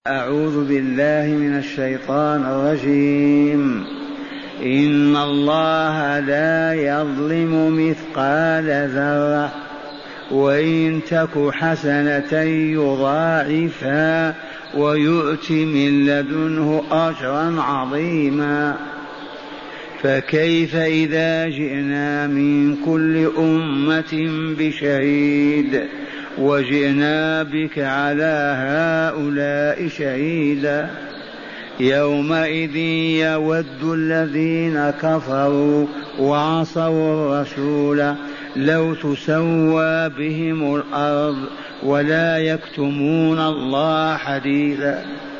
أعوذ بالله من الشيطان الرجيم. إن الله لا يظلم مثقال ذرة وإن تك حسنة يضاعفها ويؤت من لدنه أجرا عظيما. فكيف إذا جئنا من كل أمة بشهيد وجئنا بك على هؤلاء شهيدا يومئذ يود الذين كفروا وعصوا الرسول لو تسوى بهم الأرض ولا يكتمون الله حديثا.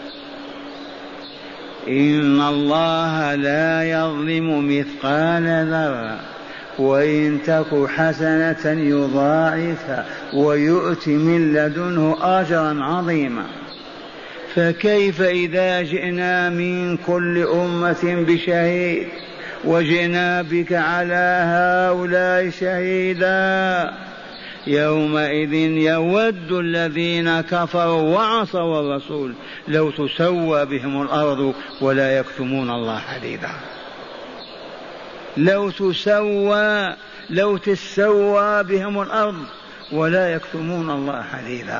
إن الله لا يظلم مثقال ذرة وإن تك حسنة يضاعفها ويؤت من لدنه أجرا عظيما. فكيف إذا جئنا من كل أمة بشهيد وجئنا بك على هؤلاء شهيدا يومئذ يود الذين كفروا وعصوا الرسول لو تسوى بهم الأرض ولا يكتمون الله حديثا. لو تسوى بهم الأرض ولا يكتمون الله حديثا.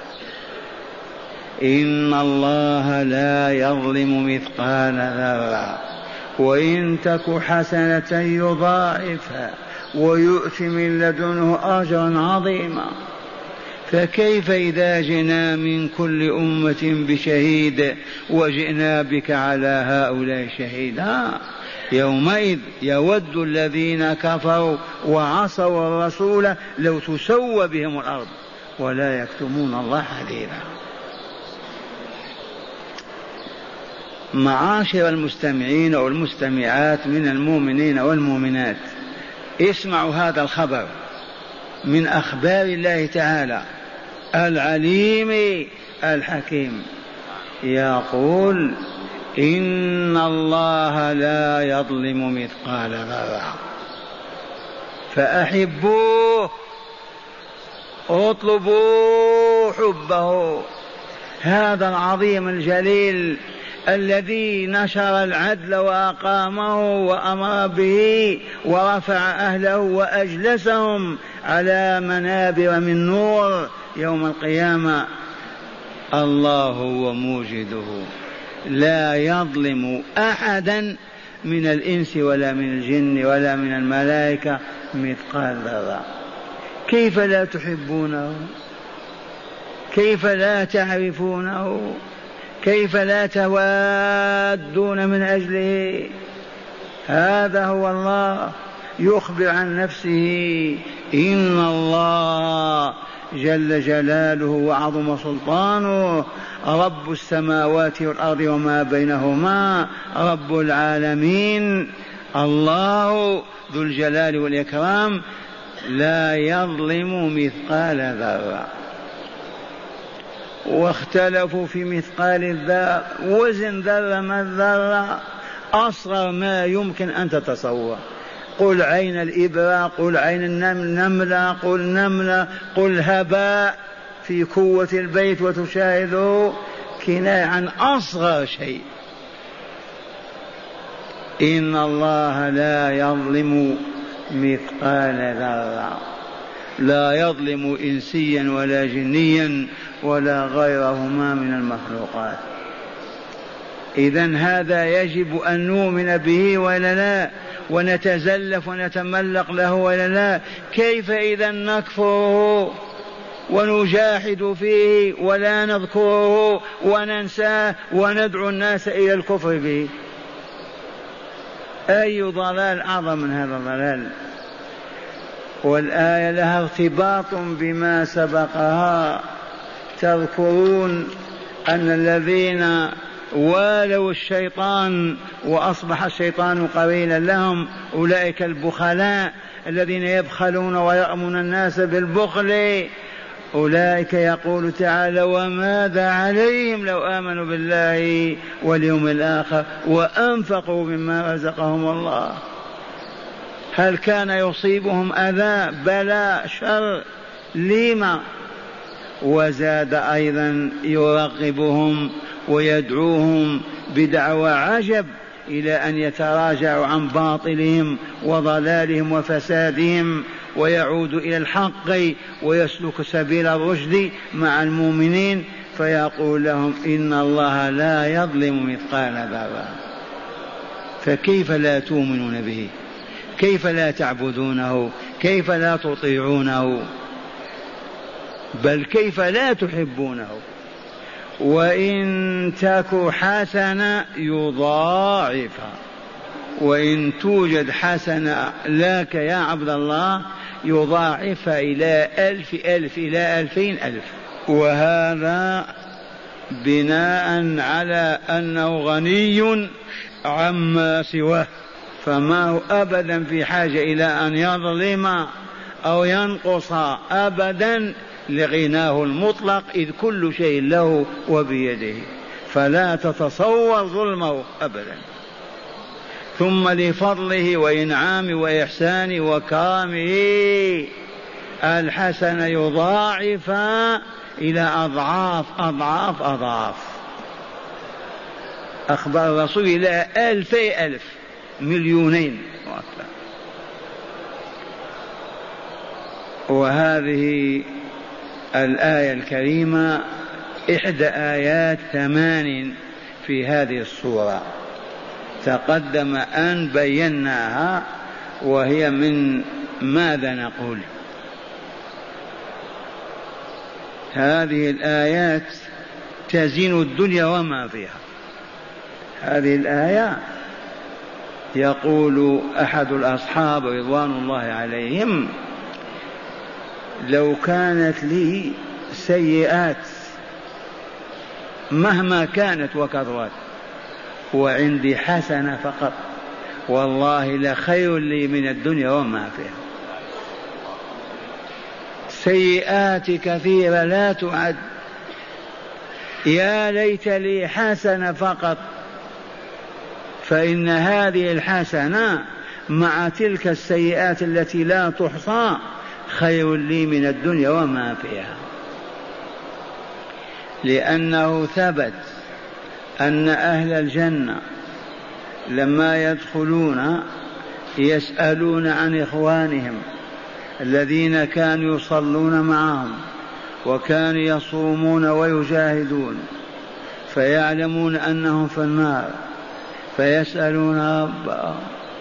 إن الله لا يظلم مثقال ذرة وإن تك حسنة يضاعفها ويؤت من لدنه أجرا عظيما. فكيف إذا جئنا من كل أمة بشهيد وجئنا بك على هؤلاء شهيدا يومئذ يود الذين كفروا وعصوا الرسول لو تسوى بهم الأرض ولا يكتمون الله حديثا. معاشر المستمعين والمستمعات من المؤمنين والمؤمنات، اسمعوا هذا الخبر من أخبار الله تعالى العليم الحكيم. يقول إن الله لا يظلم مثقال ذرة فأحبوه اطلبوا حبه. هذا العظيم الجليل الذي نشر العدل وأقامه وأمر به ورفع أهله وأجلسهم على منابر من نور يوم القيامة، الله هو موجده، لا يظلم أحدا من الإنس ولا من الجن ولا من الملائكة مثقال ذرة. كيف لا تحبونه؟ كيف لا تعرفونه؟ كيف لا توادون من أجله؟ هذا هو الله يخبر عن نفسه. إن الله جل جلاله وعظم سلطانه رب السماوات والأرض وما بينهما رب العالمين، الله ذو الجلال والإكرام لا يظلم مثقال ذرة. واختلفوا في مثقال الذرة، وزن ذرة ما الذرة؟ أصغر ما يمكن أن تتصور. قل عين الإبرة، قل عين النملة، قل نملة، قل هباء في قوة البيت وتشاهده، كناية عن أصغر شيء. إن الله لا يظلم مثقال ذرة، لا يظلم إنسيا ولا جنيا ولا غيرهما من المخلوقات. إذن هذا يجب أن نؤمن به ولا لا، ونتزلف ونتملق له ولا لا؟ كيف إذا نكفره ونجاحد فيه ولا نذكره وننساه وندعو الناس إلى الكفر به؟ أي ضلال أعظم من هذا الضلال؟ والآية لها ارتباط بما سبقها. تذكرون أن الذين والوا الشيطان وأصبح الشيطان قرينا لهم أولئك البخلاء الذين يبخلون ويأمرون الناس بالبخل. أولئك يقول تعالى وماذا عليهم لو آمنوا بالله واليوم الآخر وأنفقوا مما رزقهم الله. هل كان يصيبهم أذى؟ بلى. شر؟ لما؟ وزاد أيضا يرغبهم ويدعوهم بدعوى عجب إلى أن يتراجعوا عن باطلهم وضلالهم وفسادهم ويعودوا إلى الحق ويسلك سبيل الرشد مع المؤمنين، فيقول لهم إن الله لا يظلم مثقال ذرة. فكيف لا تؤمنون به؟ كيف لا تعبدونه؟ كيف لا تطيعونه؟ بل كيف لا تحبونه؟ وإن تك حسنة يضاعفها، وإن توجد حسنة لك يا عبد الله يضاعفها إلى 1000 ألف إلى 2000 ألف. وهذا بناء على أنه غني عما سواه، فما هو أبدا في حاجة إلى أن يظلم أو ينقص أبدا لغناه المطلق، إذ كل شيء له وبيده، فلا تتصور ظلمه أبدا. ثم لفضله وإنعامه وإحسانه وكرمه الحسن يضاعف إلى أضعاف أضعاف أضعاف. أخبر الرسول إلى 2000 ألف، مليونين. وهذه الآية الكريمة إحدى آيات 8 في هذه السورة، تقدم أن بيناها، وهي من ماذا نقول؟ هذه الآيات تزين الدنيا وما فيها. هذه الآية يقول أحد الأصحاب رضوان الله عليهم: لو كانت لي سيئات مهما كانت وكثرت وعندي حسنة فقط، والله لخير لي من الدنيا وما فيها. سيئات كثيرة لا تعد، يا ليت لي حسنة فقط، فإن هذه الحسنة مع تلك السيئات التي لا تحصى خير لي من الدنيا وما فيها. لأنه ثبت أن أهل الجنة لما يدخلون يسألون عن إخوانهم الذين كانوا يصلون معهم وكانوا يصومون ويجاهدون، فيعلمون أنهم في النار، فيسألون ربهم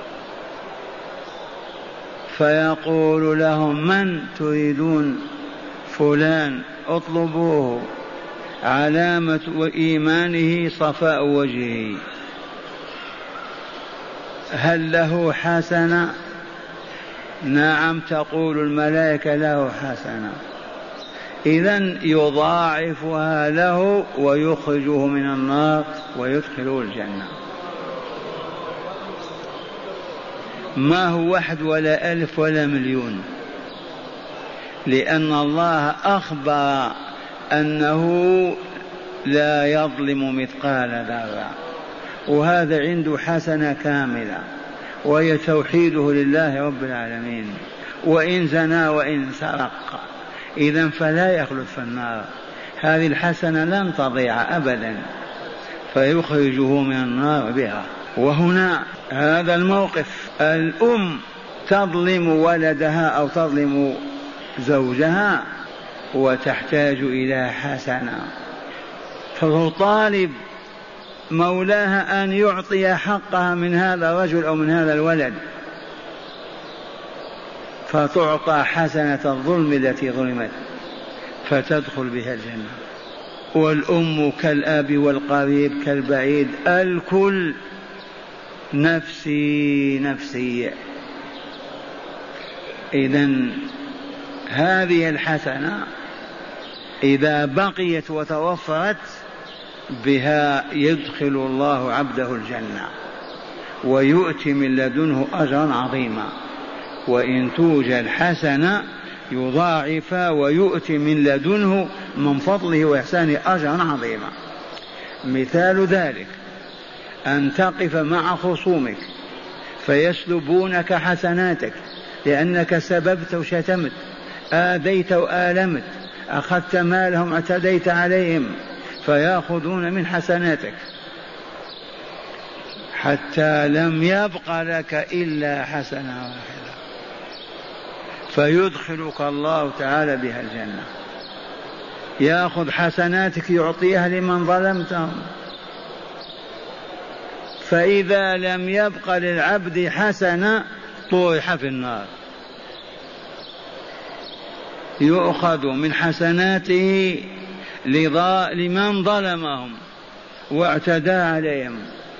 فيقول لهم: من تريدون؟ فلان، اطلبوه، علامة إيمانه صفاء وجهه. هل له حسنة؟ نعم، تقول الملائكة له حسنة. إذن يضاعفها له ويخرجه من النار ويدخله الجنة. ما هو 1 ولا 1000 ولا مليون، لأن الله أخبر أنه لا يظلم مثقال ذرة، وهذا عنده حسنة كاملة وهي توحيده لله رب العالمين، وإن زنى وإن سرق إذن فلا يخلد في النار. هذه الحسنة لن تضيع أبدا، فيخرجه من النار بها. وهنا هذا الموقف، الأم تظلم ولدها أو تظلم زوجها وتحتاج إلى حسنة، فتطالب مولاها أن يعطي حقها من هذا الرجل أو من هذا الولد، فتعطى حسنة الظلم التي ظلمت فتدخل بها الجنة. والأم كالأب والقريب كالبعيد، الكل نفسي نفسي. إذن هذه الحسنة إذا بقيت وتوفرت بها يدخل الله عبده الجنة ويؤتي من لدنه أجرا عظيما. وإن توجد حسنة يضاعف ويؤتي من لدنه من فضله وإحسانه أجرا عظيما. مثال ذلك أن تقف مع خصومك فيسلبونك حسناتك لأنك سببت وشتمت، آذيت وآلمت، أخذت مالهم، اعتديت عليهم، فيأخذون من حسناتك حتى لم يبق لك إلا حسنة واحدة، فيدخلك الله تعالى بها الجنة. يأخذ حسناتك يعطيها لمن ظلمتهم، فإذا لم يبق للعبد حسنة طرح في النار، يؤخذ من حسناته لمن ظلمهم واعتدى عليهم،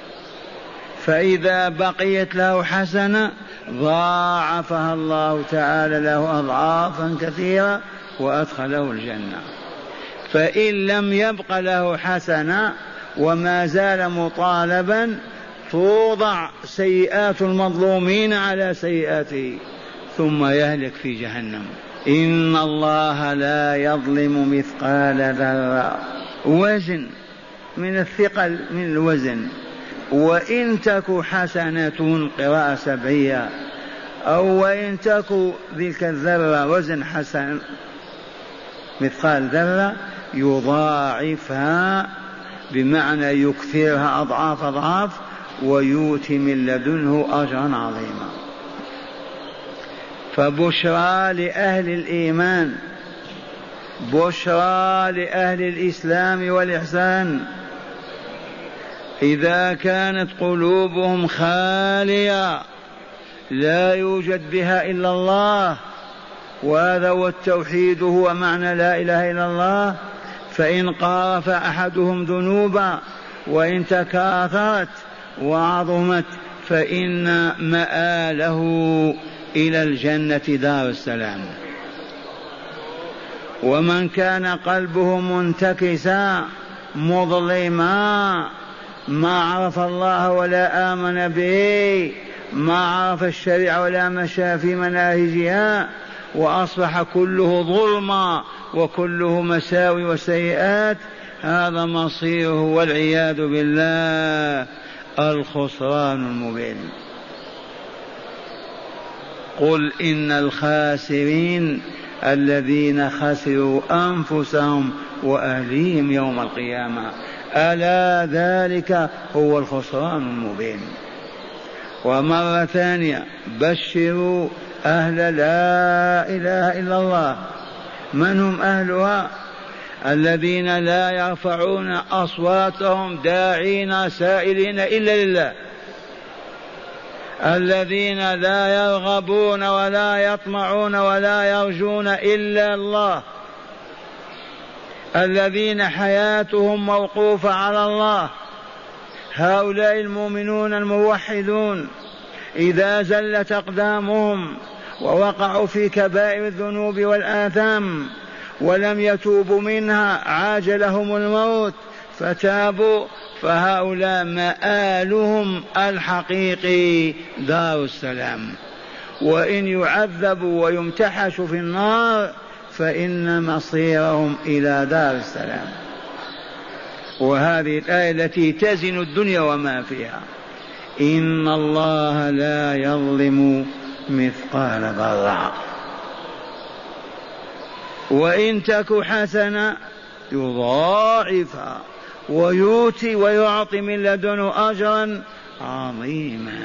فإذا بقيت له حسنة ضاعفها الله تعالى له أضعافا كثيرة وأدخله الجنة. فإن لم يبق له حسنة وما زال مطالبا توضع سيئات المظلومين على سيئاته ثم يهلك في جهنم. إن الله لا يظلم مثقال ذرة، وزن من الثقل من الوزن، وإن تك حسنة قراءة سبعية أو وإن تك تلك الذرة وزن حسن مثقال ذرة يضاعفها، بمعنى يكثرها أضعاف أضعاف ويؤتي من لدنه أجرا عظيما. فبشرى لأهل الإيمان، بشرى لأهل الإسلام والإحسان، إذا كانت قلوبهم خالية لا يوجد بها إلا الله، وهذا هو التوحيد، هو معنى لا إله إلا الله. فإن قارف أحدهم ذنوبا وإن تكاثرت وعظمت فإن مآله إلى الجنة دار السلام. ومن كان قلبه منتكسا مظلما ما عرف الله ولا آمن به، ما عرف الشريعة ولا مشى في مناهجها، وأصبح كله ظلما وكله مساوي وسيئات، هذا مصيره والعياذ بالله الخسران المبين. قل إن الخاسرين الذين خسروا أنفسهم وأهليهم يوم القيامة، ألا ذلك هو الخسران المبين. ومرة ثانية بشروا أهل لا إله إلا الله. من هم أهلها؟ الذين لا يرفعون أصواتهم داعين سائلين إلا لله، الذين لا يرغبون ولا يطمعون ولا يرجون إلا الله، الذين حياتهم موقوفة على الله. هؤلاء المؤمنون الموحدون إذا زلت أقدامهم ووقعوا في كبائر الذنوب والآثام ولم يتوبوا منها عاجلهم الموت فتابوا، فهؤلاء مآلهم الحقيقي دار السلام. وإن يعذبوا ويمتحشوا في النار فإن مصيرهم إلى دار السلام. وهذه الآية التي تزن الدنيا وما فيها. إن الله لا يظلم مثقال ذرة، وإن تك حسنة يضاعفها ويؤتي ويعطي من لدنه أجرا عظيما.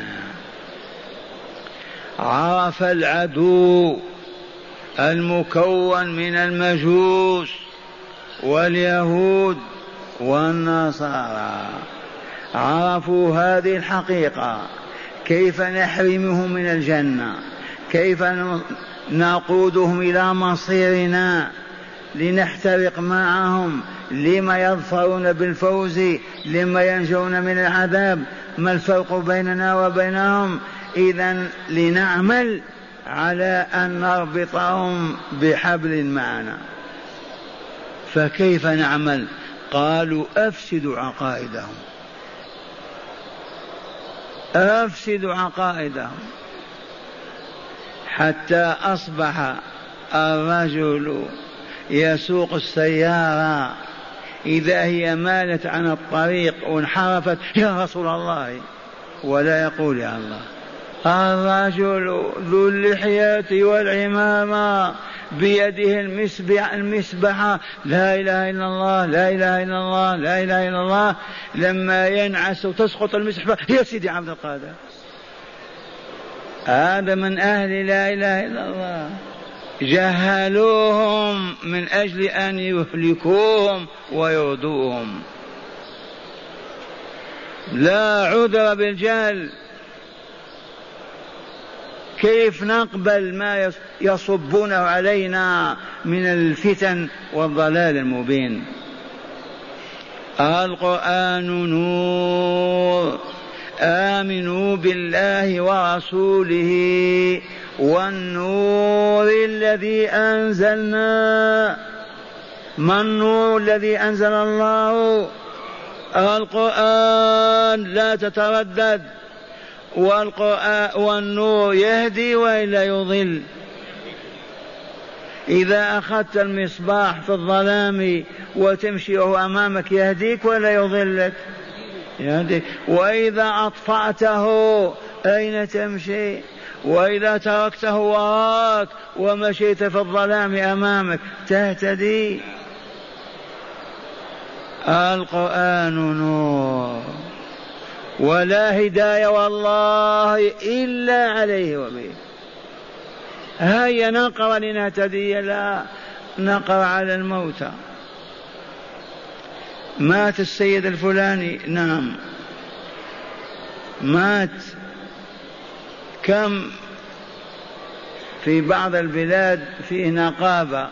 عرف العدو المكون من المجوس واليهود والنصارى، عرفوا هذه الحقيقة، كيف نحرمهم من الجنة، كيف نقودهم إلى مصيرنا لنحترق معهم، لما يظفرون بالفوز، لما ينجون من العذاب، ما الفرق بيننا وبينهم؟ إذن لنعمل على أن نربطهم بحبل معنا. فكيف نعمل؟ قالوا أفسدوا عقائدهم، أفسدوا عقائدهم، حتى أصبح الرجل يسوق السيارة إذا هي مالت عن الطريق وانحرفت يا رسول الله، ولا يقول يا الله. الرجل ذو اللحية والعمامة بيده المسبحة لا إله إلا الله لا إله إلا الله لا إله إلا الله، لما ينعس وتسقط المسبحة يا سيدي عبد القادر، هذا من أهل لا إله إلا الله. جهلوهم من أجل أن يهلكوهم ويرضوهم. لا عذر بالجهل. كيف نقبل ما يصبونه علينا من الفتن والضلال المبين؟ القرآن نور، آمنوا بالله ورسوله والنور الذي أنزلنا. ما النور الذي أنزل الله؟ القرآن، لا تتردد. والقرآن والنور يهدي وإلا يضل. إذا أخذت المصباح في الظلام وتمشي أمامك يهديك ولا يضلك؟ يهديك. وإذا أطفأته أين تمشي؟ وإذا تركته وراك ومشيت في الظلام أمامك تهتدي؟ القرآن نور، ولا هداية والله إلا عليه وبه. هيا نقرأ لنهتدي، لا نقرأ على الموتى. مات السيد الفلاني، نعم مات. كم في بعض البلاد فيه نقابة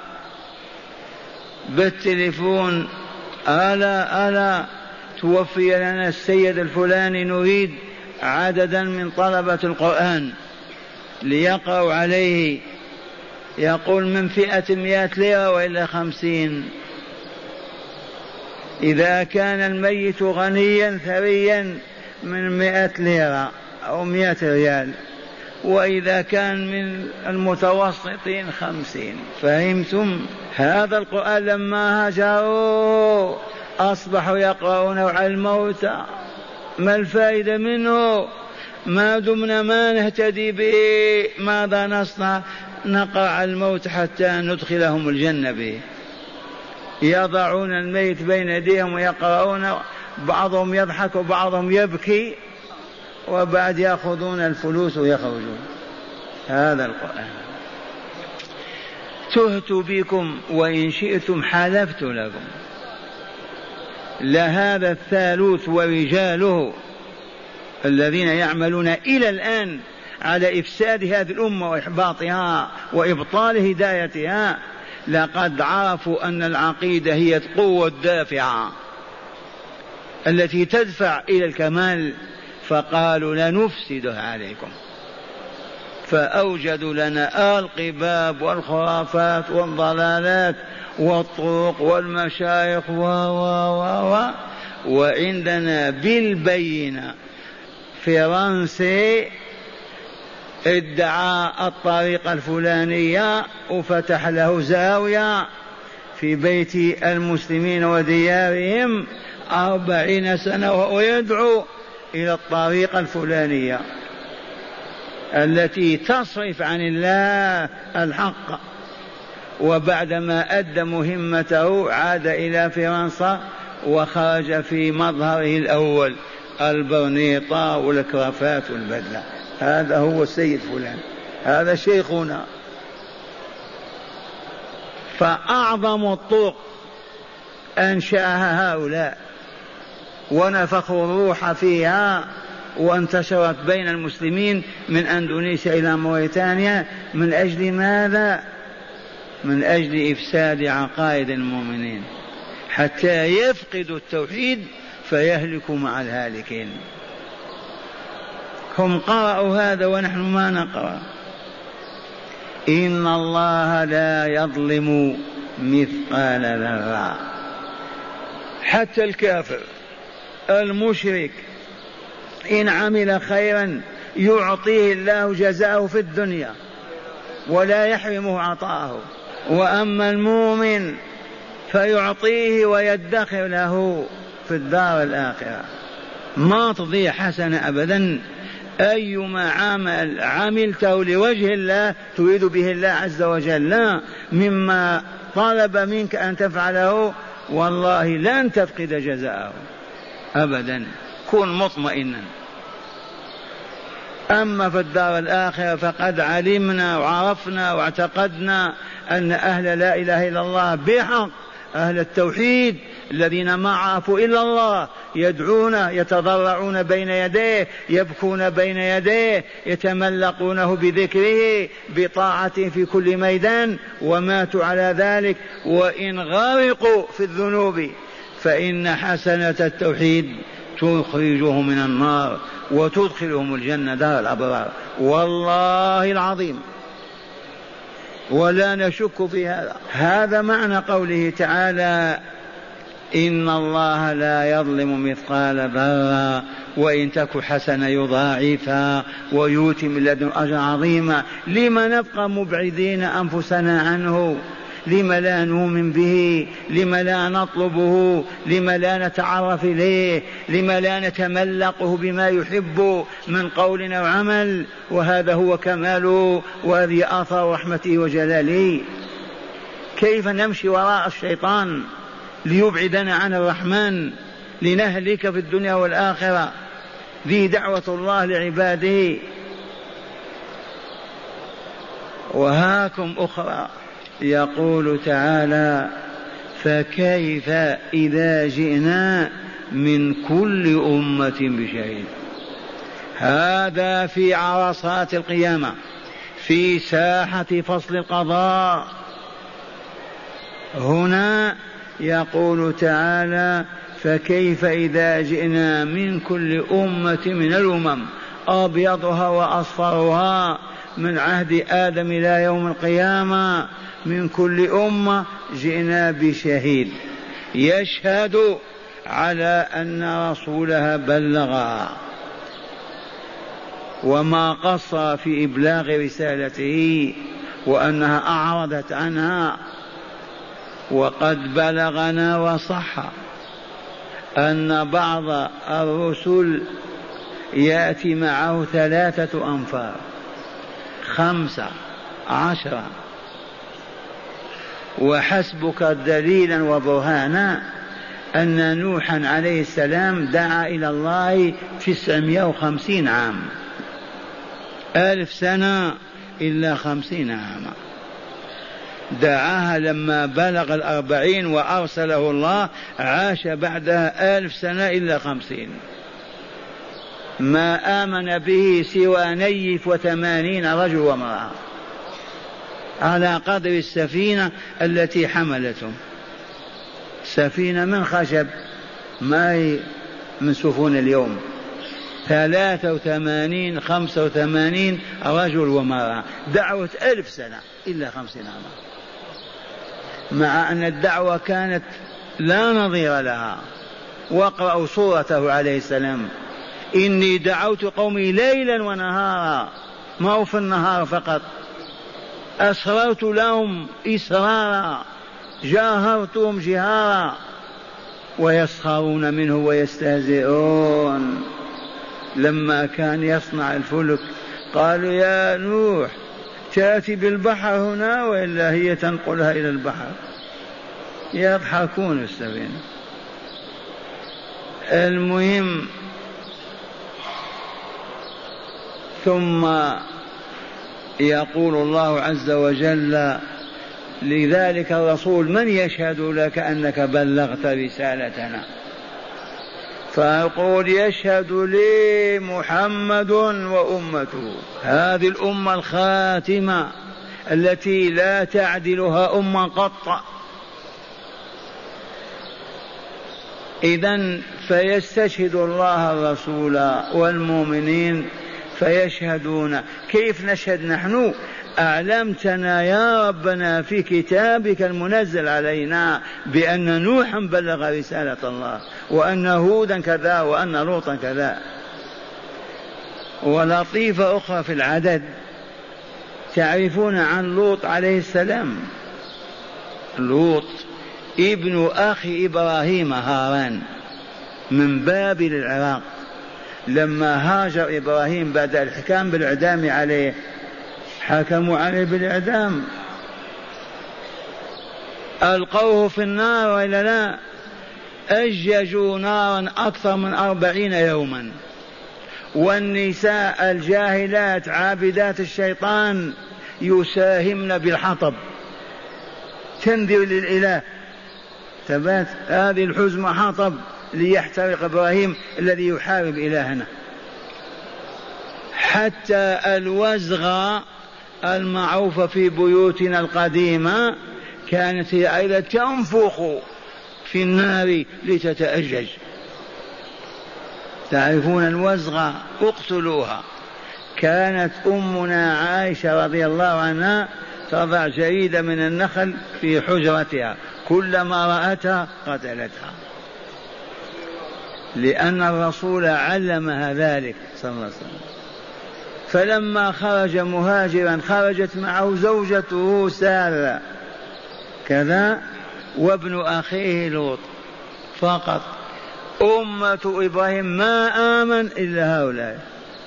بالتليفون، ألا توفي لنا السيد الفلاني، نريد عددا من طلبة القرآن ليقرأوا عليه. يقول من فئة 100 ليرة وإلا 50. إذا كان الميت غنيا ثريا من 100 ليرة أو 100 ريال، وإذا كان من المتوسطين 50. فهمتم؟ هذا القرآن لما هجروا أصبحوا يقرؤون على الموتى. ما الفائدة منه؟ ما دمنا ما نهتدي به ماذا نصنع؟ نقرأ على الموت حتى ندخلهم الجنة به. يضعون الميت بين يديهم ويقرؤون، بعضهم يضحك وبعضهم يبكي، وبعد يأخذون الفلوس ويخرجون. هذا القرآن. تهت بكم وإن شئتم حلفت لكم. لهذا الثالوث ورجاله الذين يعملون إلى الآن على إفساد هذه الأمة وإحباطها وإبطال هدايتها لقد عرفوا أن العقيدة هي القوة الدافعة التي تدفع إلى الكمال، فقالوا لنفسدها عليكم، فأوجدوا لنا القباب والخرافات والضلالات والطرق والمشايخ وعندنا بالبينة فرنسي ادعى الطريقة الفلانية وفتح له زاوية في بيت المسلمين وديارهم 40 سنة وهو يدعو إلى الطريقة الفلانية التي تصرف عن الله الحق. وبعدما أدى مهمته عاد إلى فرنسا وخرج في مظهره الأول، البرنيطة والكرافات والبدلة. هذا هو السيد فلان، هذا شيخنا. فأعظم الطرق أنشأها هؤلاء ونفخوا الروح فيها وانتشرت بين المسلمين من أندونيسيا إلى موريتانيا. من أجل ماذا؟ من أجل إفساد عقائد المؤمنين حتى يفقدوا التوحيد فيهلكوا مع الهالكين. هم قرأوا هذا ونحن ما نقرأ. إن الله لا يظلم مثقال ذرة. حتى الكافر المشرك إن عمل خيرا يعطيه الله جزاءه في الدنيا ولا يحرمه عطاءه، وأما المؤمن فيعطيه ويدخر له في الدار الآخرة. ما تضيع حسنة أبدا أيما عمل عملته لوجه الله تريد به الله عز وجل، لا مما طلب منك أن تفعله والله لن تفقد جزاءه أبدا. كن مطمئنا. أما في الدار الآخرة فقد علمنا وعرفنا واعتقدنا أن أهل لا إله إلا الله بحق، أهل التوحيد الذين ما عرفوا إلا الله، يدعون يتضرعون بين يديه، يبكون بين يديه، يتملقونه بذكره بطاعته في كل ميدان، وماتوا على ذلك. وإن غرقوا في الذنوب فإن حسنة التوحيد تخرجه من النار وتدخلهم الجنة دار الأبرار، والله العظيم، ولا نشك في هذا. هذا معنى قوله تعالى: إن الله لا يظلم مثقال ذرة وإن تك حسنة يضاعفها ويؤتي من لدن أجرا عظيما. لما نبقى مبعدين أنفسنا عنه؟ لما لا نؤمن به؟ لما لا نطلبه؟ لما لا نتعرف إليه؟ لما لا نتملقه بما يحب من قول أو عمل؟ وهذا هو كماله، وهذه آثار رحمته وجلاله. كيف نمشي وراء الشيطان ليبعدنا عن الرحمن لنهلك في الدنيا والآخرة؟ ذي دعوة الله لعباده. وهاكم أخرى يقول تعالى: فكيف إذا جئنا من كل أمة بشهيد. هذا في عرصات القيامة، في ساحة فصل القضاء. هنا يقول تعالى: فكيف إذا جئنا من كل أمة من الأمم، أبيضها وأصفرها من عهد آدم إلى يوم القيامة، من كل أمة جئنا بشهيد يشهد على أن رسولها بلغها وما قصر في إبلاغ رسالته وأنها أعرضت عنها. وقد بلغنا وصح أن بعض الرسل يأتي معه 3 أنفار 15. وحسبك دليلا وبرهانا أن نوحا عليه السلام دعا إلى الله 950 عام، 1000 سنة إلا 50 عاما. دعاها لما بلغ 40 وأرسله الله، عاش بعدها 1000 سنة إلا 50. ما آمن به سوى نيف 80 رجل وامرأة على قدر السفينة التي حملتهم. سفينة من خشب، ما هي من سفن اليوم. 83 85 رجل ومرأة، دعوة 1000 سنة إلا 50 عاما، مع أن الدعوة كانت لا نظير لها. واقرأوا سورته عليه السلام: إني دعوت قومي ليلا ونهارا، ما هو في النهار فقط، أسررت لهم إسرارا، جاهرتهم جهارا، ويسخرون منه ويستهزئون. لما كان يصنع الفلك قالوا: يا نوح تأتي بالبحر هنا وإلا هي تنقلها إلى البحر. يضحكون السفينة. المهم، ثم يقول الله عز وجل لذلك الرسول: من يشهد لك أنك بلغت رسالتنا؟ فيقول: يشهد لي محمد وأمته، هذه الأمة الخاتمة التي لا تعدلها أمة قط. إذن فيستشهد الله الرسول والمؤمنين فيشهدون. كيف نشهد نحن؟ أعلمتنا يا ربنا في كتابك المنزل علينا بأن نوحا بلغ رسالة الله، وأن هودا كذا، وأن لوطا كذا. ولطيفة أخرى في العدد، تعرفون عن لوط عليه السلام؟ لوط ابن أخي إبراهيم هاران من بابل العراق، لما هاجر إبراهيم بعد الحكام بالإعدام عليه، حكموا عليه بالإعدام، ألقوه في النار وإلا لا؟ أججوا نارا أكثر من 40 يوما، والنساء الجاهلات عابدات الشيطان يساهمن بالحطب تنذر للإله، ثبات هذه الحزمة حطب ليحترق إبراهيم الذي يحارب إلهنا. حتى الوزغة المعروفة في بيوتنا القديمة كانت هي أيضا تنفخ في النار لتتأجج. تعرفون الوزغة؟ اقتلوها. كانت أمنا عائشة رضي الله عنها تضع جريدة من النخل في حجرتها، كلما رأتها قتلتها، لأن الرسول علمها ذلك صلى الله عليه وسلم. فلما خرج مهاجرا خرجت معه زوجته سارة كذا وابن أخيه لوط فقط. أمة إبراهيم ما آمن إلا هؤلاء،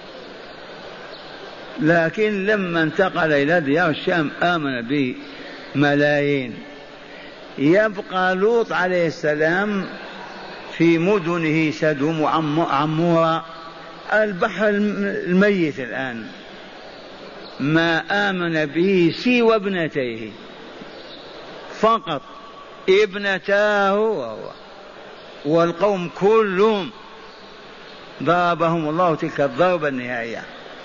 لكن لما انتقل إلى ديار الشام آمن به ملايين. يبقى لوط عليه السلام في مدنه سدوم وعمورة، البحر الميت الآن، ما آمن به سوى ابنتيه فقط، ابنتاه وهو، والقوم كلهم ضربهم الله تلك الضربة النهائية،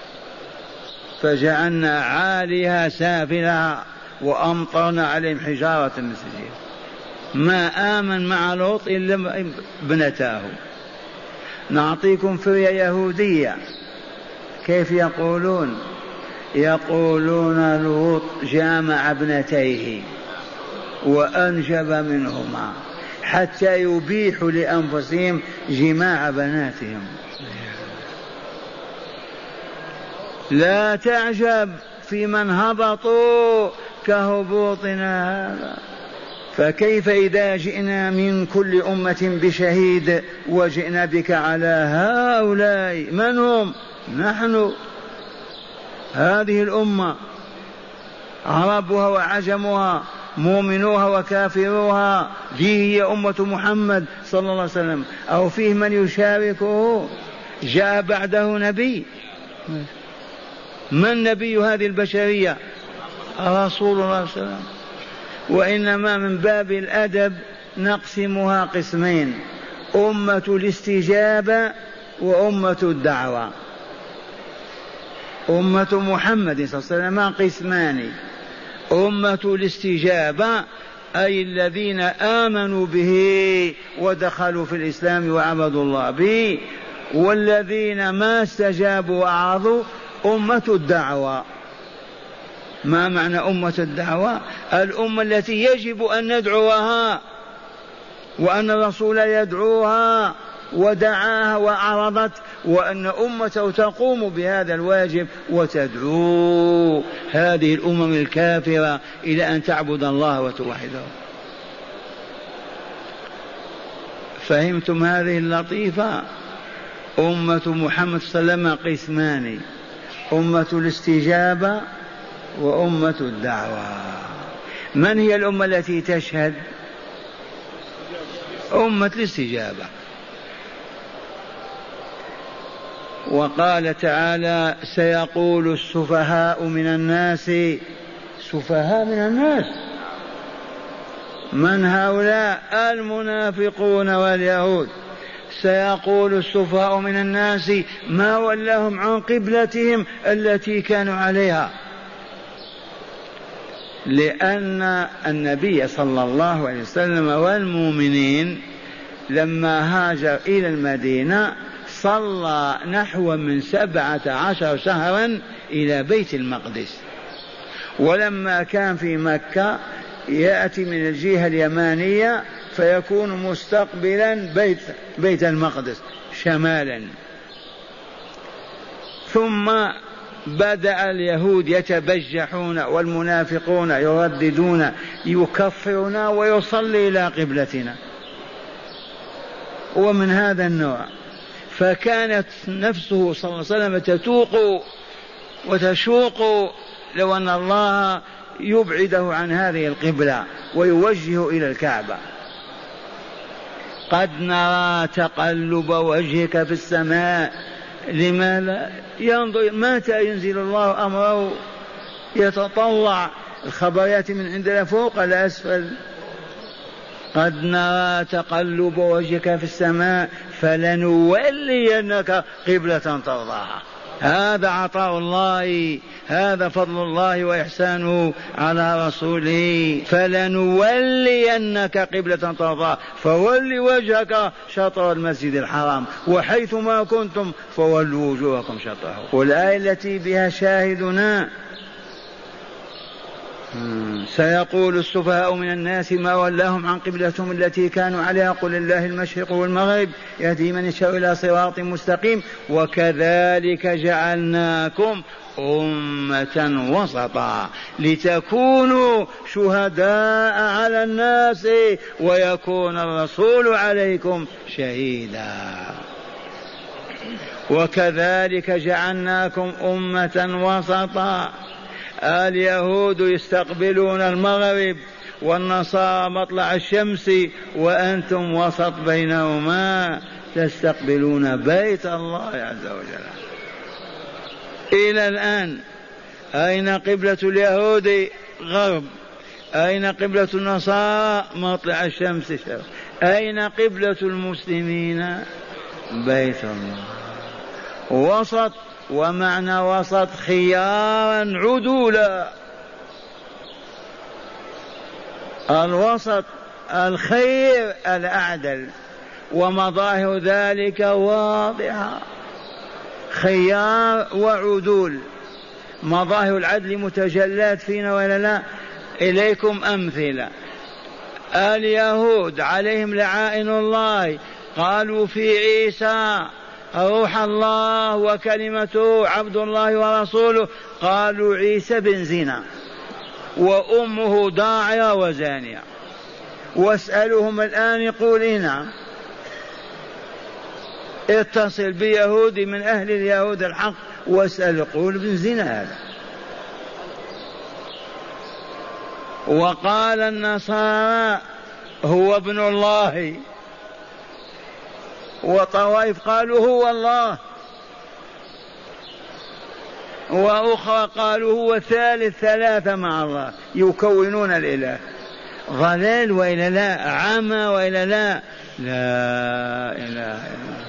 فجعلنا عاليها سافلها وأمطرنا عليهم حجارة من سجيل. ما آمن مع لوط إلا ابنتاه. نعطيكم فرية يهودية كيف يقولون؟ يقولون لوط جامع ابنتيه وأنجب منهما حتى يبيحوا لأنفسهم جماع بناتهم. لا تعجب في من هبطوا كهبوطنا هذا، فكيف إذا جئنا من كل أمة بشهيد وجئنا بك على هؤلاء؟ من هم؟ نحن هذه الأمة، عربها وعجمها، مؤمنوها وكافروها، دي هي أمة محمد صلى الله عليه وسلم. أو فيه من يشاركه؟ جاء بعده نبي. من نبي هذه البشرية؟ رسول الله صلى الله عليه وسلم. وإنما من باب الأدب نقسمها قسمين: أمة الاستجابة وأمة الدعوة. أمة محمد صلى الله عليه وسلم قسمان: أمة الاستجابة أي الذين آمنوا به ودخلوا في الإسلام وعبدوا الله به، والذين ما استجابوا وأعرضوا أمة الدعوة. ما معنى أمة الدعوة؟ الأمة التي يجب أن ندعوها، وأن الرسول يدعوها ودعاها وأعرضت، وأن أمته تقوم بهذا الواجب وتدعو هذه الأمم الكافرة إلى أن تعبد الله وتوحده. فهمتم هذه اللطيفة؟ أمة محمد صلى الله عليه وسلم قسمان: أمة الاستجابة وأمة الدعوة. من هي الأمة التي تشهد؟ أمة الاستجابة. وقال تعالى: سيقول السفهاء من الناس. سفهاء من الناس من هؤلاء؟ المنافقون واليهود. سيقول السفهاء من الناس ما ولاهم عن قبلتهم التي كانوا عليها. لأن النبي صلى الله عليه وسلم والمؤمنين لما هاجر إلى المدينة صلى نحو من 17 شهرا إلى بيت المقدس، ولما كان في مكة يأتي من الجهة اليمانية فيكون مستقبلا بيت المقدس شمالا. ثم بدأ اليهود يتبجحون والمنافقون يرددون يكفرون ويصلي إلى قبلتنا، ومن هذا النوع. فكانت نفسه صلى الله عليه وسلم تتوق وتشوق لو أن الله يبعده عن هذه القبلة ويوجه إلى الكعبة. قد نرى تقلب وجهك في السماء، لماذا ينظر متى ينزل الله أمره، يتطلع الخبريات من عندنا فوق لأسفل. قد نرى تقلب وجهك في السماء فلنولينك قبلة ترضاها. هذا عطاء الله، هذا فضل الله وإحسانه على رسوله. فلنولينك قبلة ترضاها، فول وجهك شطر المسجد الحرام، وحيث ما كنتم فولوا وجوهكم شطره. والآية التي بها شاهدنا: سيقول السفهاء من الناس ما ولاهم عن قبلتهم التي كانوا عليها قل لله المشرق والمغرب يهدي من يشاء إلى صراط مستقيم وكذلك جعلناكم أمة وسطا لتكونوا شهداء على الناس ويكون الرسول عليكم شهيدا. وكذلك جعلناكم أمة وسطا، اليهود يستقبلون المغرب والنصارى مطلع الشمس وأنتم وسط بينهما تستقبلون بيت الله عز وجل. إلى الآن أين قبلة اليهود؟ غرب. أين قبلة النصارى؟ مطلع الشمس شرق. أين قبلة المسلمين؟ بيت الله. وسط، ومعنى وسط خيارا عدولا. الوسط الخير الأعدل، ومظاهر ذلك واضحة، خيار وعدول. مظاهر العدل متجلات فينا ولا لا؟ إليكم أمثلة. اليهود عليهم لعائن الله قالوا في عيسى روح الله وكلمته عبد الله ورسوله، قالوا عيسى بن زنا وأمه ضاعرة وزانية. واسألهم الآن يقولون، اتصل بيهودي من أهل اليهود الحق واسأل يقول بن زنا هذا. وقال النصارى هو ابن الله، وطوائف قالوا هو الله، وأخرى قالوا هو ثالث ثلاثة مع الله، يكونون الإله. ضلال وإلا لا؟ عمى وإلا لا؟ لا إله إلا الله.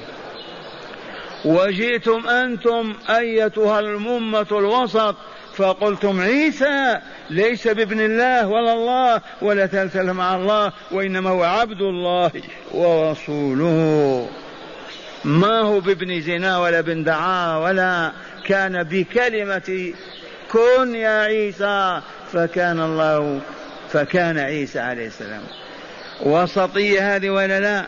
وجئتم أنتم أيتها الأمة الوسط فقلتم عيسى ليس بابن الله ولا الله ولا ثالث مع الله، وإنما هو عبد الله ورسوله، ما هو بابن زنا ولا بن دعارة، ولا كان بكلمة كن يا عيسى فكان الله، فكان عيسى عليه السلام. وسطية هذه ولا لا؟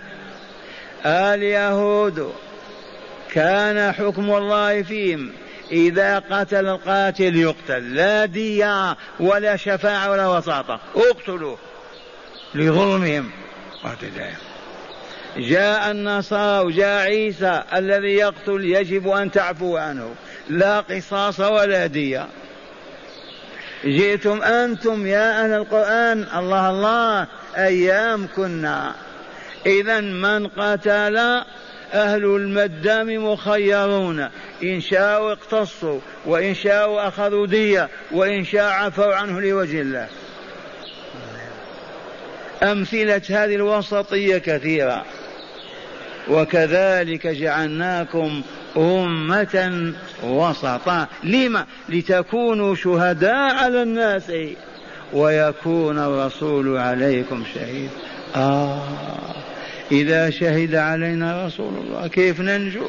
اليهود كان حكم الله فيهم إذا قتل القاتل يقتل، لا دية ولا شفاعة ولا وساطة، اقتلوه لظلمهم واعتدائهم. جاء النصارى وجاء عيسى الذي يقتل يجب أن تعفو عنه، لا قصاص ولا دية. جئتم أنتم يا أهل القرآن، الله الله أيام كنا. إذا من قتل أهل الدم مخيرون، إن شاءوا اقتصوا وإن شاءوا أخذوا دية وإن شاءوا عفوا عنه لوجه الله. أمثلة هذه الوسطية كثيرة. وكذلك جعلناكم أمة وسطا، لما؟ لتكونوا شهداء على الناس ويكون الرسول عليكم شهيد. إذا شهد علينا رسول الله كيف ننجو؟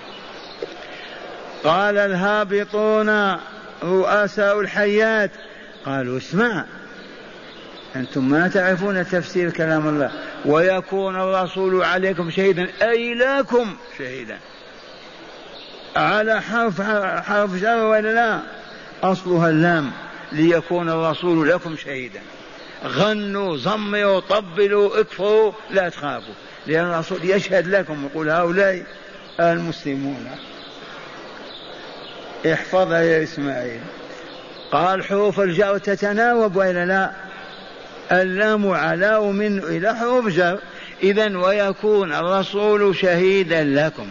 قال الهابطون رؤساء الحيات قالوا اسمع، أنتم ما تعرفون تفسير كلام الله، ويكون الرسول عليكم شهيدا، أي لكم شهيدا، على حرف جر ولا لا؟ أصلها اللام، ليكون الرسول لكم شهيدا. غنوا زمروا طبلوا اكفروا لا تخافوا، لأن الرسول يشهد لكم، يقول هؤلاء المسلمون. احفظها يا إسماعيل. قال حروف الجر تتناوب وإلا لا؟ اللام على ومن إلى حروف جر، إذن ويكون الرسول شهيدا لكم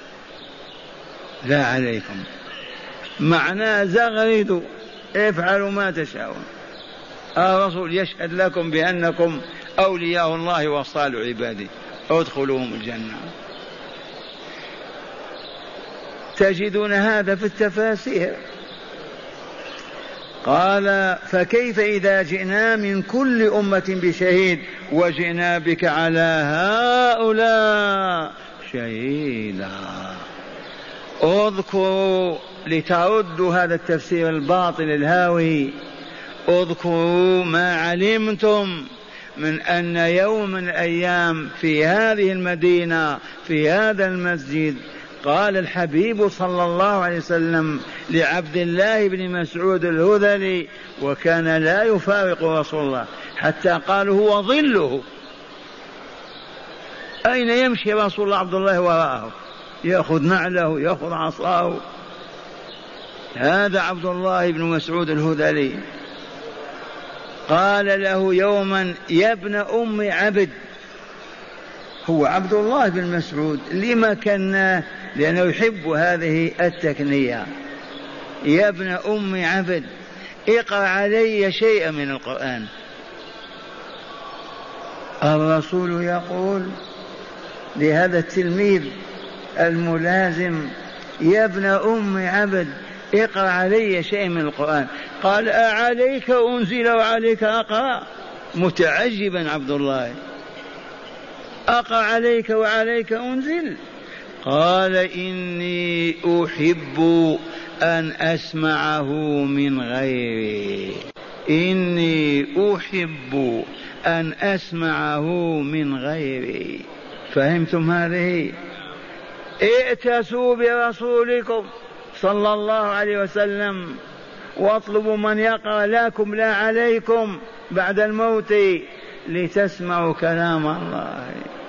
لا عليكم، معناه زغردوا افعلوا ما تشاءون. الرسول يشهد لكم بأنكم أولياء الله وصالح عباده، ادخلوهم الجنة. تجدون هذا في التفاسير. قال فكيف إذا جئنا من كل أمة بشهيد وجئنا بك على هؤلاء شهيدا. اذكروا لتردوا هذا التفسير الباطل الهاوي، اذكروا ما علمتم من أن يوم من الأيام في هذه المدينة في هذا المسجد قال الحبيب صلى الله عليه وسلم لعبد الله بن مسعود الهذلي، وكان لا يفارق رسول الله حتى قالوا هو ظله، أين يمشي رسول الله عبد الله وراءه، يأخذ نعله يأخذ عصاه. هذا عبد الله بن مسعود الهذلي قال له يوما يا ابن أم عبد، هو عبد الله بن مسعود لما كان لأنه يحب هذه التكنية، يا ابن أم عبد اقرأ علي شيئا من القرآن. الرسول يقول لهذا التلميذ الملازم يا ابن أم عبد اقرأ علي شيء من القرآن. قال أعليك أنزل وعليك أقرأ؟ متعجبا عبد الله، أقرأ عليك وعليك أنزل؟ قال إني أحب أن أسمعه من غيري، إني أحب أن أسمعه من غيري. فهمتم هذه؟ ائتسوا برسولكم صلى الله عليه وسلم واطلبوا من يقرأ لكم لا عليكم بعد الموت لتسمعوا كلام الله.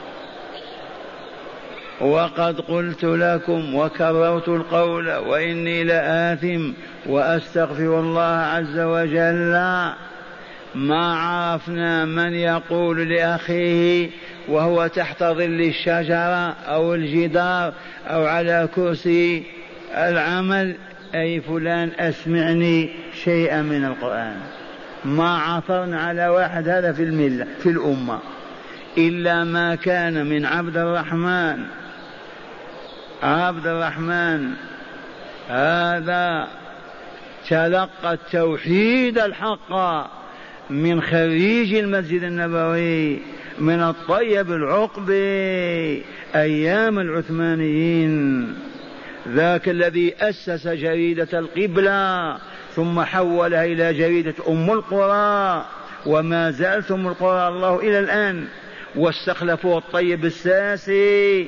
وقد قلت لكم وكررت القول وإني لآثم وأستغفر الله عز وجل، ما عرفنا من يقول لأخيه وهو تحت ظل الشجرة أو الجدار أو على كرسي العمل أي فلان أسمعني شيئا من القرآن، ما عثرنا على واحد هذا في الملة في الأمة إلا ما كان من عبد الرحمن. عبد الرحمن هذا تلقى التوحيد الحق من خريج المسجد النبوي من الطيب العقبي أيام العثمانيين، ذاك الذي أسس جريدة القبلة ثم حولها إلى جريدة أم القرى، وما زالت أم القرى الله إلى الآن، واستخلفوا الطيب الساسي.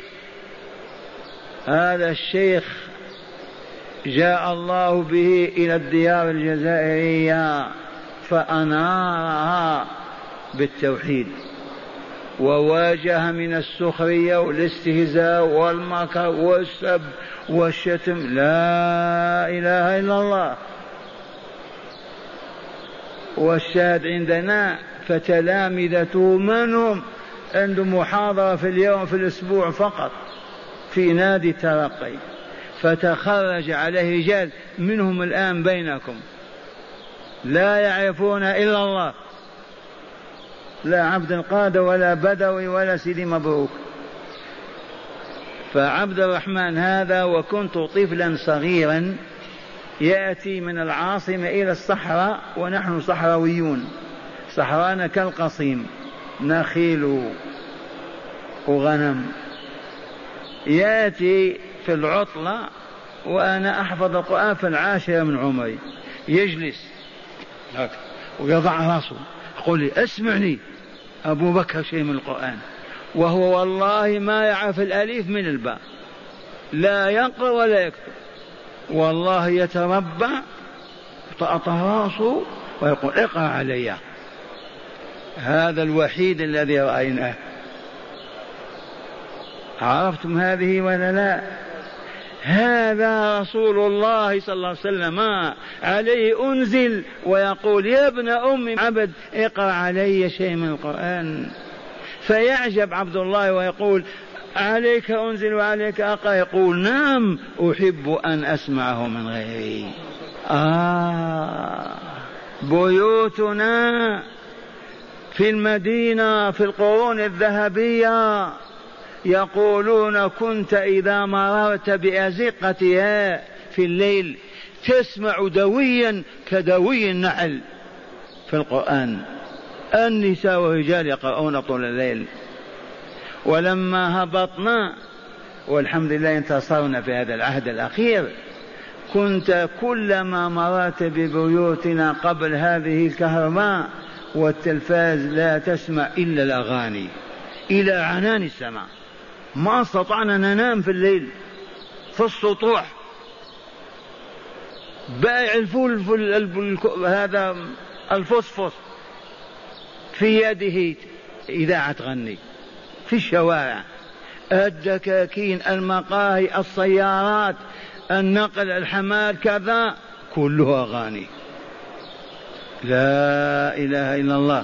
هذا الشيخ جاء الله به إلى الديار الجزائرية فأنارها بالتوحيد، وواجه من السخرية والاستهزاء والمكر والسب والشتم لا إله إلا الله. والشاهد عندنا فتلامذته منهم عندهم محاضرة في اليوم في الأسبوع فقط في نادي الترقي، فتخرج عليه رجال منهم الآن بينكم لا يعرفون إلا الله، لا عبد القادر ولا بدوي ولا سيدي مبروك. فعبد الرحمن هذا وكنت طفلا صغيرا يأتي من العاصمة إلى الصحراء ونحن صحراويون، صحرانا كالقصيم نخيل وغنم، يأتي في العطلة وأنا أحفظ القرآن في العاشرة من عمري، يجلس ويضع راسه يقول لي اسمعني أبو بكر شيء من القرآن، وهو والله ما يعرف الأليف من الباء، لا يقرأ ولا يكتب، والله يتربع طأطأ راسه ويقول اقرأ علي. هذا الوحيد الذي رأيناه. عرفتم هذه ولا لا؟ هذا رسول الله صلى الله عليه وسلم عليه أنزل ويقول يا ابن أم عبد اقرأ علي شيء من القرآن. فيعجب عبد الله ويقول عليك أنزل وعليك أقرأ؟ يقول نعم أحب أن أسمعه من غيري. بيوتنا في المدينة في القرون الذهبية يقولون كنت إذا مررت بأزقتها في الليل تسمع دويا كدوي النحل في القرآن. النساء والرجال يقرؤون طول الليل. ولما هبطنا والحمد لله انتصرنا في هذا العهد الأخير كنت كلما مررت ببيوتنا قبل هذه الكهرباء والتلفاز لا تسمع إلا الأغاني إلى عنان السماء. ما استطعنا ننام في الليل في السطوح. بائع الفول هذا الفوسفوس في يده إذاعة تغني في الشوارع، الدكاكين المقاهي السيارات النقل الحمال كذا كلها أغاني. لا إله إلا الله.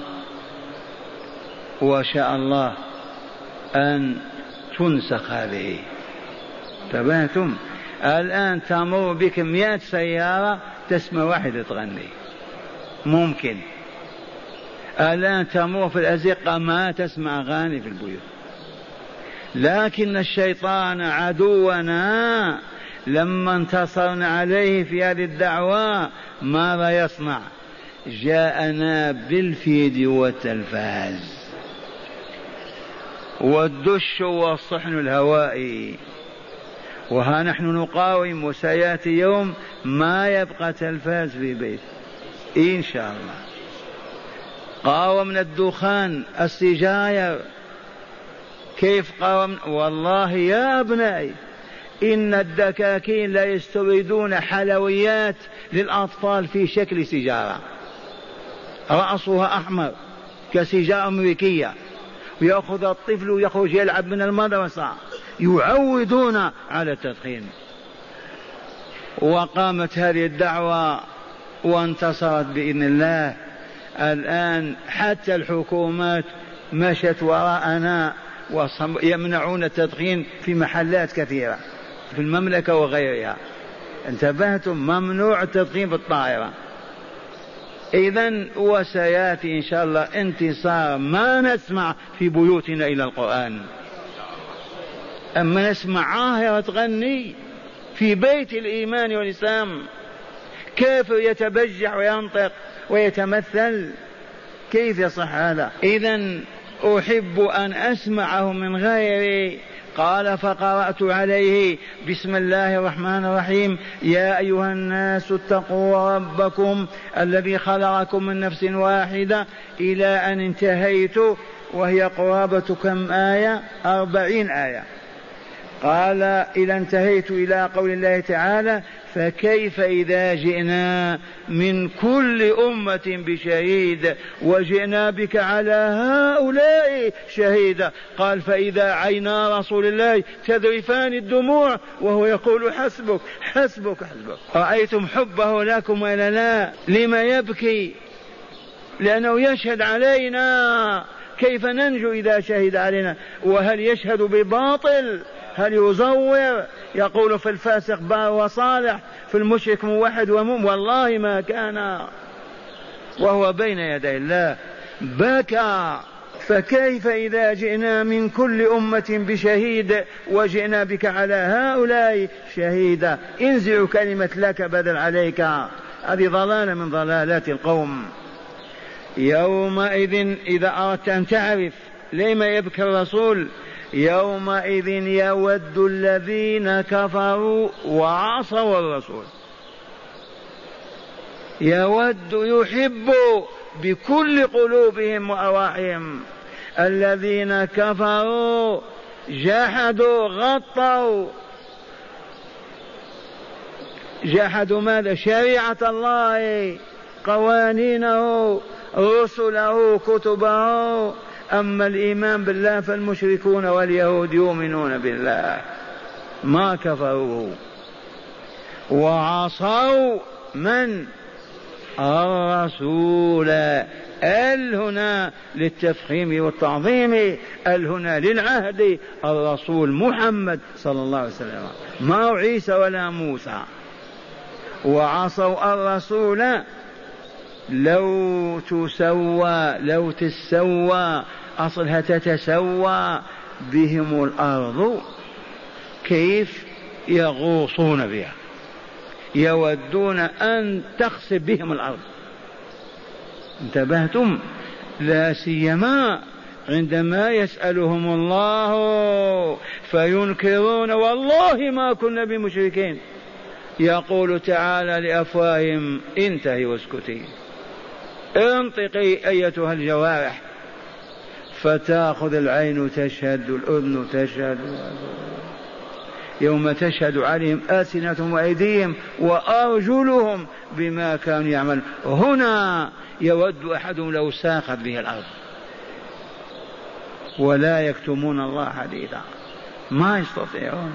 وشاء الله أن تنسخ هذه. تبعتم الآن تمر بك 100 سيارة تسمع واحدة تغني ممكن. الآن تمر في الأزقة ما تسمع أغاني في البيوت. لكن الشيطان عدونا لما انتصرنا عليه في هذه الدعوة ماذا يصنع؟ جاءنا بالفيديو والتلفاز والدش والصحن الهوائي. وها نحن نقاوم وسيأتي يوم ما يبقى تلفاز في بيت إن شاء الله. قاومنا الدخان السجاير كيف قاومنا؟ والله يا أبنائي إن الدكاكين لا يستوردون حلويات للأطفال في شكل سيجارة رأسها أحمر كسيجارة أمريكية، ويأخذ الطفل ويخرج يلعب من المدرسة، يعودون على التدخين. وقامت هذه الدعوة وانتصرت بإذن الله. الآن حتى الحكومات مشت وراءنا ويمنعون التدخين في محلات كثيرة في المملكة وغيرها. انتبهتم؟ ممنوع التدخين في الطائرة. إذن وسيأتي إن شاء الله انتصار. ما نسمع في بيوتنا إلى القرآن، أما نسمع عاهرة تغني في بيت الإيمان والإسلام. كيف يتبجح وينطق ويتمثل؟ كيف يصح هذا؟ إذن أحب أن أسمعه من غيري. قال فقرأت عليه بسم الله الرحمن الرحيم يا أيها الناس اتقوا ربكم الذي خلقكم من نفس واحدة إلى أن انتهيت، وهي قرابة كم آية؟ 40 آية. قال إلى انتهيت إلى قول الله تعالى فكيف إذا جئنا من كل أمة بشهيد وجئنا بك على هؤلاء شهيدا. قال فإذا عينا رسول الله تذرفان الدموع وهو يقول حسبك حسبك حسبك. رأيتم حبه لكم ولا لا؟ لما يبكي؟ لأنه يشهد علينا. كيف ننجو إذا شهد علينا؟ وهل يشهد بباطل؟ هل يزور؟ يقول في الفاسق بار وصالح، في المشرك موحد ومؤمن. والله ما كان، وهو بين يدي الله بكى. فكيف إذا جئنا من كل أمة بشهيد وجئنا بك على هؤلاء شهيدا. انزع كلمة لك بدل عليك. هذه ضلالة من ضلالات القوم. يومئذ إذا أردت أن تعرف لما يبكي الرسول، يومئذ يود الذين كفروا وعصوا الرسول. يود يحب بكل قلوبهم وأرواحهم. الذين كفروا جحدوا غطوا. جحدوا ماذا؟ شريعة الله، قوانينه، رسله، كتبه، أما الإيمان بالله فالمشركون واليهود يؤمنون بالله ما كفروا وعصوا من؟ الرسول. هنا للتفخيم والتعظيم، هنا للعهد، الرسول محمد صلى الله عليه وسلم، ما عيسى ولا موسى. وعصوا الرسول. لو تسوى أصلها تتسوى بهم الأرض، كيف يغوصون بها، يودون أن تخسف بهم الأرض. انتبهتم؟ لا سيما عندما يسألهم الله فينكرون والله ما كنا بمشركين، يقول تعالى لأفواههم انتهي واسكتي، انطقي أيتها الجوارح، فتأخذ العين تشهد، الأذن تشهد، يوم تشهد عليهم ألسنتهم وأيديهم وأرجلهم بما كانوا يعملون. هنا يود أحدهم لو ساقت به الأرض. ولا يكتمون الله حديثا، ما يستطيعون.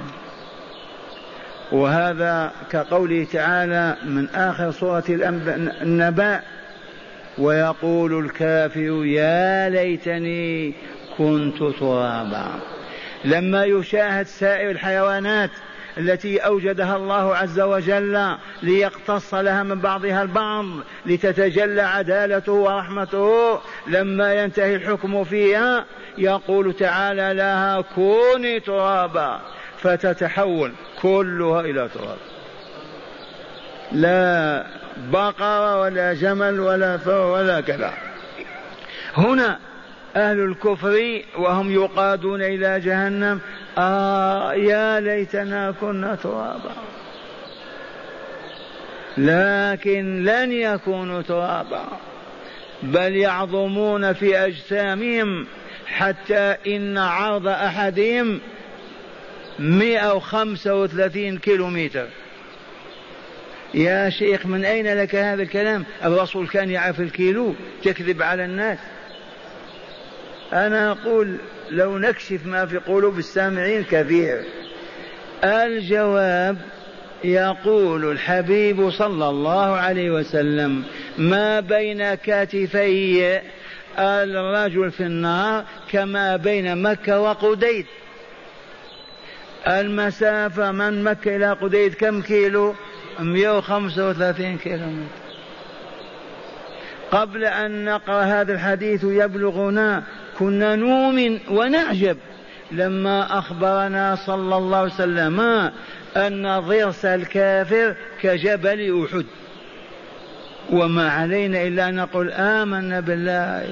وهذا كقوله تعالى من آخر سورة النبأ: ويقول الكافر يا ليتني كنت ترابا. لما يشاهد سائر الحيوانات التي أوجدها الله عز وجل ليقتص لها من بعضها البعض لتتجلى عدالته ورحمته، لما ينتهي الحكم فيها يقول تعالى لها كوني ترابا، فتتحول كلها إلى تراب، لا بقرة ولا جمل ولا ثور ولا كذا. هنا أهل الكفر وهم يقادون إلى جهنم: يا ليتنا كنا ترابا. لكن لن يكونوا ترابا، بل يعظمون في أجسامهم حتى إن عرض أحدهم 135 كيلومتر. يا شيخ من أين لك هذا الكلام؟ الرسول كان يعرف الكيلو؟ تكذب على الناس. أنا أقول لو نكشف ما في قلوب السامعين كثير. الجواب: يقول الحبيب صلى الله عليه وسلم: ما بين كتفي الرجل في النار كما بين مكة وقديد. المسافة من مكة إلى قديد كم كيلو؟ 135 كيلومتر. قبل أن نقرأ هذا الحديث يبلغنا كنا نؤمن ونعجب لما أخبرنا صلى الله عليه وسلم أن ضرس الكافر كجبل أحد، وما علينا إلا أن نقول آمنا بالله.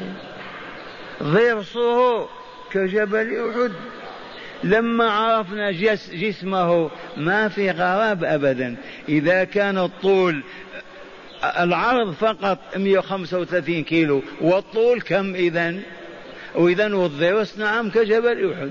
ضرسه كجبل أحد. لما عرفنا جسمه ما في غراب أبدا. إذا كان الطول العرض فقط 135 كيلو والطول كم إذن؟ وإذن والضرس نعم كجبل أحد.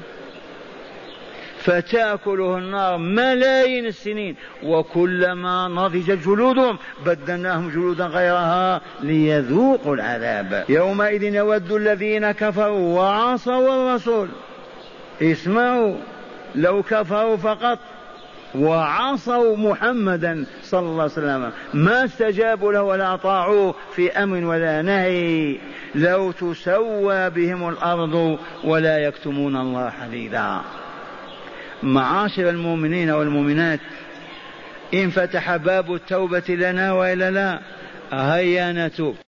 فتأكله النار ملايين السنين، وكلما نضجت جلودهم بدلناهم جلودا غيرها ليذوقوا العذاب. يومئذ يود الذين كفروا وعصوا الرسول. اسمعوا، لو كفروا فقط وعصوا محمدا صلى الله عليه وسلم ما استجابوا له ولا أطاعوه في أمر ولا نهي، لو تسوى بهم الأرض ولا يكتمون الله حديثا. معاشر المؤمنين والمؤمنات، إن فتح باب التوبة لنا وإلا لا؟ هيا نتوب.